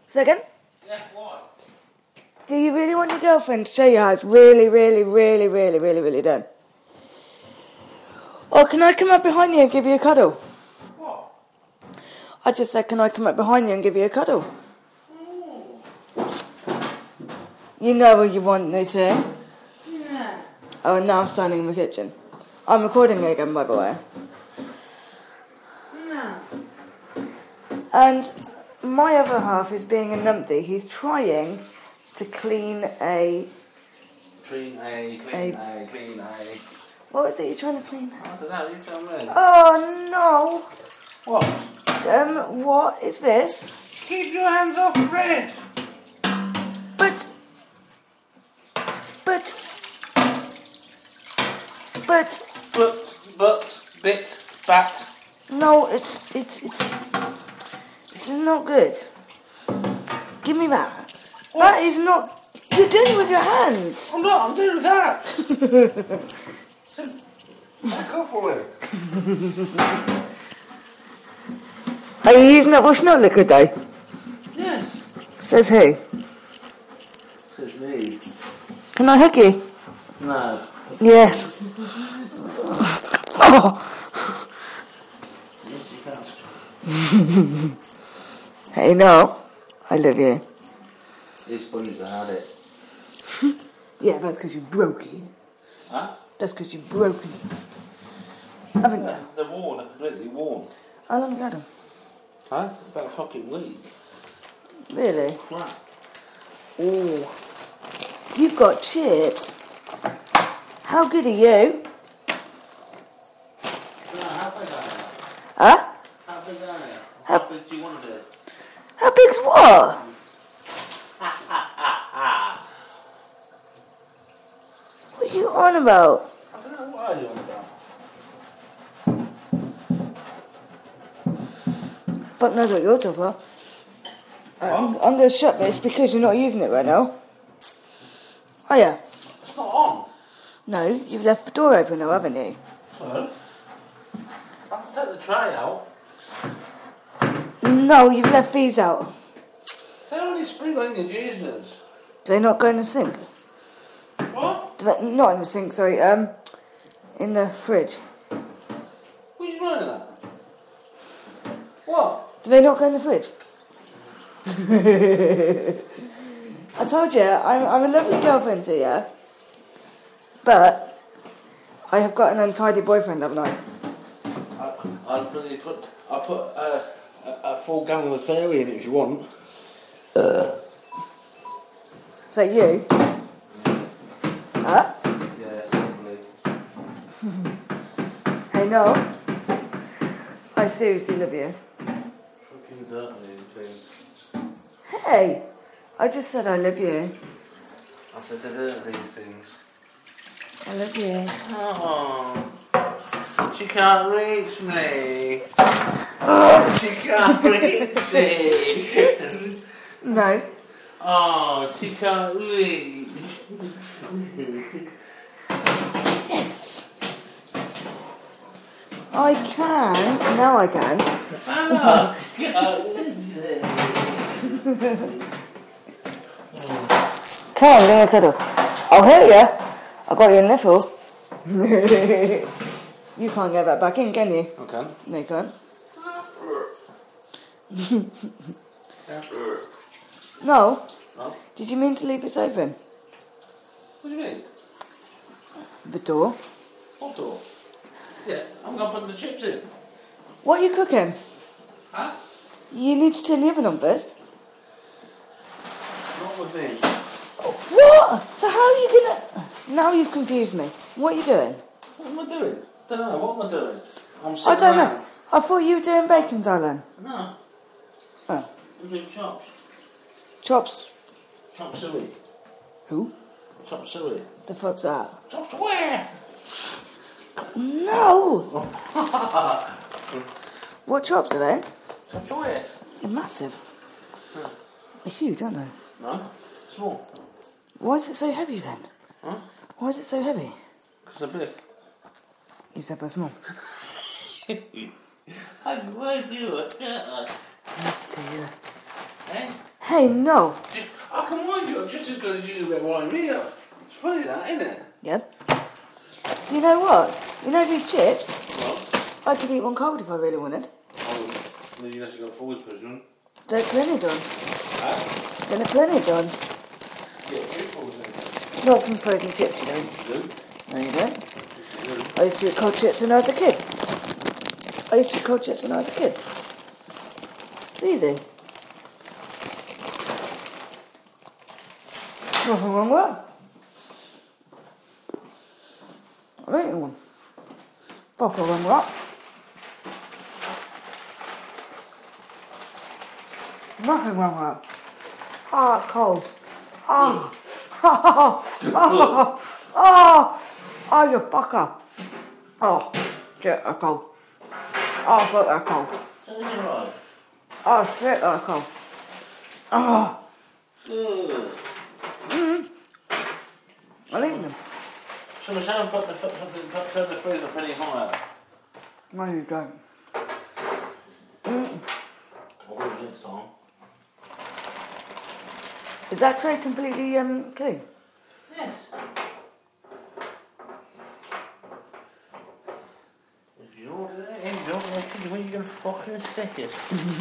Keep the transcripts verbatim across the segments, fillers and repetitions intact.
Second? Yeah, why? Do you really want your girlfriend to show you how it's really, really, really, really, really, really done? Or can I come up behind you and give you a cuddle? What? I just said, can I come up behind you and give you a cuddle? Oh. You know what you want me to. Yeah. Oh, and now I'm standing in the kitchen. I'm recording again, by the way. No. And my other half is being a numpty. He's trying to clean a... Clean A, clean A, clean A. What is it you're trying to clean? I don't know, you tell me. Oh, no. What? Um, what is this? Keep your hands off the bread. But... But... But... But, but, bit, bat. No, it's... It's... It's... This is not good. Give me that. What? That is not... You're doing it with your hands. I'm not, I'm doing that. So, back off for it. Are you using that wash not liquid though? Yes. Says who? Says me. Can I hug you? No. Yes. Oh. Yes, you can. Hey, no. I love you. These bunnies have had it. Yeah, that's because you broke it. Huh? That's because you've broken it. Haven't you? They're worn, they're completely worn. How long have you had them? Huh? About a fucking week. Really? Right. Oh. You've got chips. How good are you? No, how big are they? Huh? How big are they? How- How big do you want to do? How big's what? What are you on about? I don't know, what are you on about? Fuck knows what you're talking about. I'm, I'm going to shut this because you're not using it right now. Oh yeah. It's not on. No, you've left the door open now, haven't you? So? I have to take the tray out. No, you've left these out. They're only sprinkling your Jesus. Do they not go in the sink? What? Do they, not in the sink, sorry, um, in the fridge. What are you doing at? What? Do they not go in the fridge? I told you, I'm, I'm a lovely girlfriend to you, but I have got an untidy boyfriend, haven't I? I, I'll bloody put, I'll put uh, a, a full gallon of fairy in it if you want. Uh. Is that you? Huh? Yeah, probably. Hey, no. I seriously love you. Fucking dirty things. Hey, I just said I love you. I said they're dirty these things. I love you. Oh, she can't reach me. Oh, she can't reach me. No. Oh, she can't reach. Yes. I can. Now I can. Oh, she can't reach me. Come on, give me a cuddle. I'll hit you. I got your nipple. You can't get that back in, can you? I can. No, you can't. No. No? Did you mean to leave this open? What do you mean? The door. What door? Yeah, I'm going to put the chips in. What are you cooking? Huh? You need to turn the oven on first. Not with me. What? So how are you gonna... Now you've confused me. What are you doing? What am I doing? Don't know. What am I doing? I'm I sitting don't around. know. I thought you were doing bacon, darling. No. Oh. I'm doing chops. Chops. Chop suey. Who? Chop suey. The fuck's that? Chops where? No! What chops are they? Chops where? They're massive. Huh. They're huge, aren't they? No. Small. Why is it so heavy then? Huh? Why is it so heavy? Because they're big. You said they're small. I want you. Dear. Eh? Hey, no. Just, I can wind you up just as good as you can wind me up. It's funny that, isn't it? Yep. Do you know what? You know these chips? What? I could eat one cold if I really wanted. Oh, then you have to go forward pushing. Don't plenty done. Huh? Don't plenty done. Yeah, three forwards then. Not from frozen chips, you don't. You do? No, you don't. You do. I used to eat cold chips when I was a kid. I used to eat cold chips when I was a kid. It's easy. Nothing wrong with that. I'm eating one. Fuck all wrong with that. Nothing wrong with that. Ah, cold. Ah. Oh, oh, oh, oh, you fucker. Oh, shit, that's cold. Oh, fuck, that's cold. Oh, shit, that's cold. Oh. Mm. I'm eating them. So my son put the put the put turn the freezer pretty higher. No, you don't. Mm. I'll do it next time. Is that tray completely um, clean? Yes. If you order that in, don't like it, when you going to fucking stick it?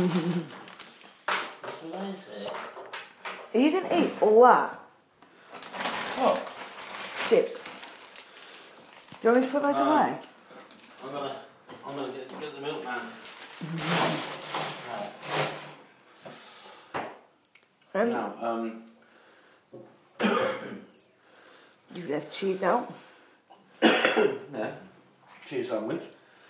That's what I say. Are you going to eat all that? What? Chips. Do you want me to put those Um, away? I'm gonna, I'm gonna get, get the milkman. Um, Now, um, you left cheese out. yeah, cheese sandwich.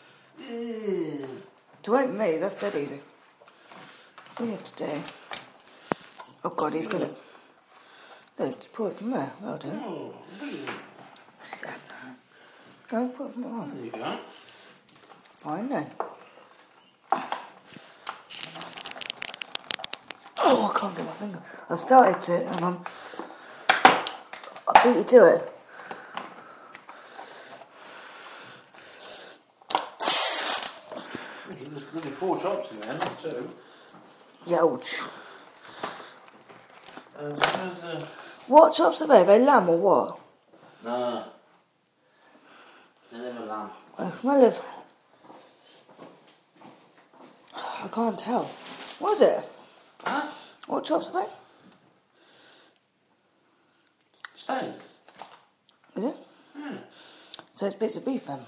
To wait me, that's dead easy. What do you have to do? Oh God, he's gonna. Look, just pour it from there. Well done. Oh, brilliant. That's that. Go put it from on. There you go. Fine then. Oh, I can't get my finger. I started it and I'm. I beat you to it. There's really four chops in there, not two. Youch. Um, where's the... What chops are they? Are they lamb or what? No. They're never lamb. I smell of. I can't tell. What is it? Huh? What chops are they? Steak. Is it? Yeah. So it's bits of beef then?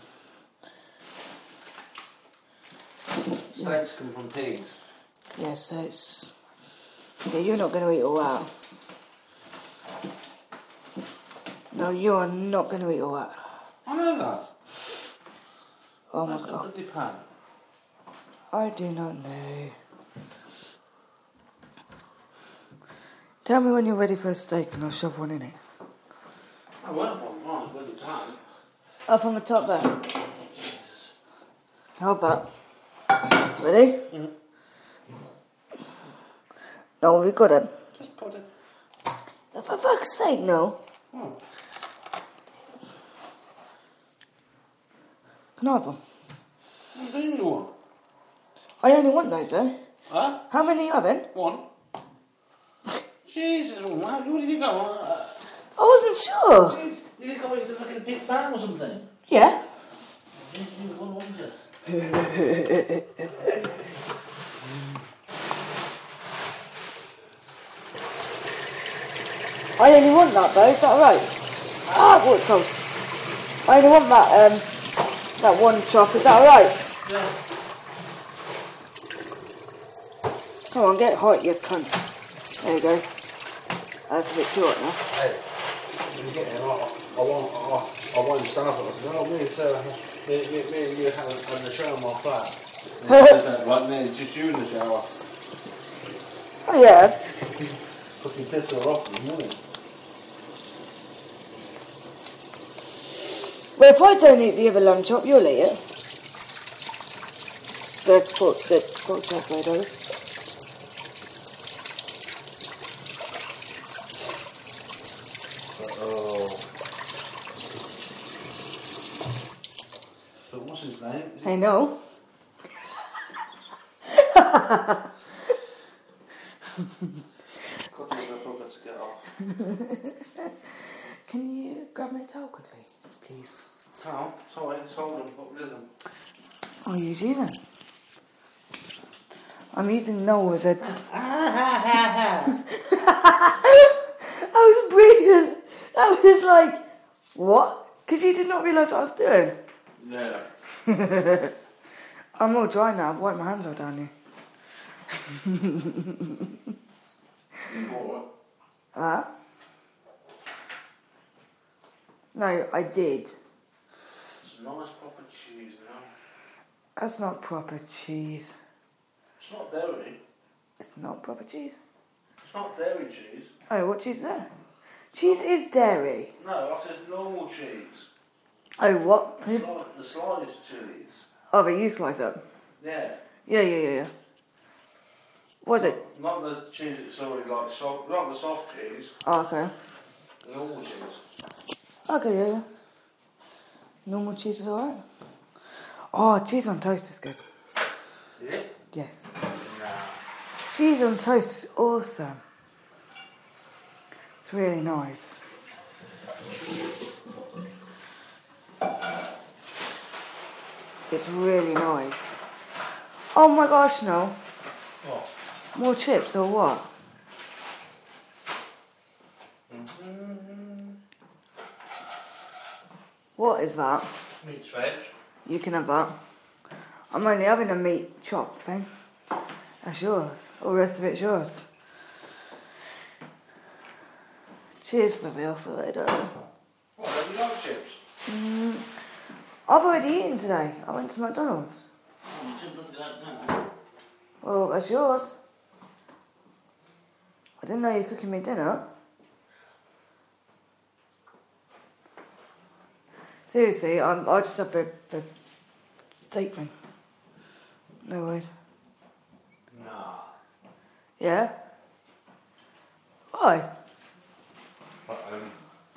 Steaks come from pigs. Yeah, so it's... Yeah, you're not going to eat all that. No, you are not going to eat all that. I know that. Oh my That's a God. bloody pan. I do not know. Tell me when you're ready for a steak and I'll shove one in it. I won't want one, bloody pan. Up on the top there. Jesus. Hold that. Ready? Mm-hmm. No, we got it. Just put it. Oh, for fuck's sake, no. Oh. Can I have one? What do you want? I only want those though. Huh? How many are you having? One. Jesus, what, what do you think I want? Uh, I wasn't sure. Jeez, you think I want to fucking pig pan or something? Yeah. You want one, is it? I only want that though, is that alright? Ah, what it's called. I only want that, um, that one chop, is that alright? Yeah. Come on, get hot, you cunt. There you go. That's a bit too hot now. Hey, you get it, I, I want, I, I want to start it. I said, oh, me and Sarah, me, me, me and you having, having a shower in my flat. Right now, it's just you in the shower. Oh yeah. Fucking piss her off this morning. Well, if I don't eat the other lamb chop, you'll eat it. The pork, the pork chop right over. Oh. So what's his name? Is I know. it to get off. Can you grab me a towel quickly, please? Towel? Sorry, it's holding. Got rid of them. I'll use you then. I'm using Noel as a... That was brilliant. That was like, what? Because you did not realise what I was doing. Yeah. I'm all dry now. I've wiped my hands all down here. What? Huh? No, I did. It's nice proper cheese now. That's not proper cheese. It's not dairy. It's not proper cheese. It's not dairy cheese. Oh, what cheese is that? Cheese is dairy. No, I said normal cheese. Oh, what? The, sli- the sliced cheese. Oh, but you slice up. Yeah. Yeah, yeah, yeah, yeah. Was it? Not the cheese that's already like soft, not the soft cheese. Oh, okay. The normal cheese. Okay, yeah, yeah. Normal cheese is alright. Oh, cheese on toast is good. Yeah? Yes. Nah. Cheese on toast is awesome. It's really nice. It's really nice. Oh my gosh, no. What? More chips or what? Mm-hmm. What is that? Meat veg. You can have that. I'm only having a meat chop thing. That's yours. All the rest of it's yours. Cheers for me off of it, darling. What, have you got chips? Mm, I've already eaten today. I went to McDonald's. Oh, you didn't do that now. Well, that's yours. I didn't know you were cooking me dinner. Seriously, I'm, I just have the, the steak thing. No worries. Nah. Yeah? Why? But, um...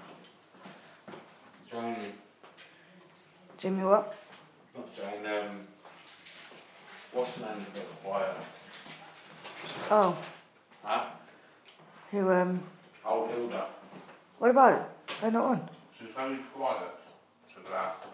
Jane... Jimmy what? Not Jane, um... What's the name of the choir? Oh, Huh? who, um... Old Hilda. what about it? They're not on. She was very quiet to the last